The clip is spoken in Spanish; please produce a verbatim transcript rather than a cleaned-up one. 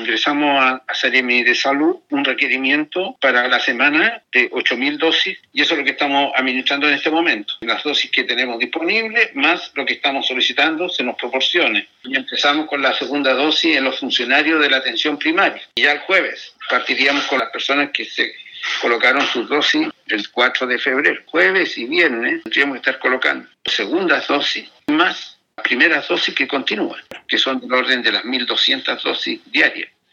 ingresamos a, a Seremi de Salud un requerimiento para la semana de ocho mil dosis, y eso es lo que estamos administrando en este momento. Las dosis que tenemos disponibles, más lo que estamos solicitando, se nos proporcione. Y empezamos con la segunda dosis en los funcionarios de la atención primaria. Y ya el jueves partiríamos con las personas que se colocaron sus dosis el cuatro de febrero. Jueves y viernes tendríamos que estar colocando segundas dosis más primeras dosis que continúan, que son del orden de las mil doscientas dosis diarias.